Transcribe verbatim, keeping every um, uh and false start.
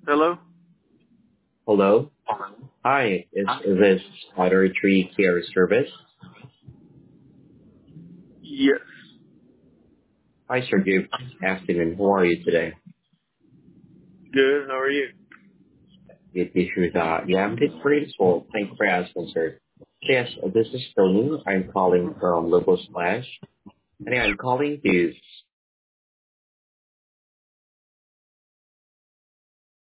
Hello? Hello. Hi, is this Otter Tree Care Service? Yes. Hi, Sir. Good afternoon. How are you today? Good. How are you? Good to hear that. Yeah, I'm doing pretty well. Thank you for asking, sir. Yes, this is Tony. I'm calling from Local Splash. And I'm calling to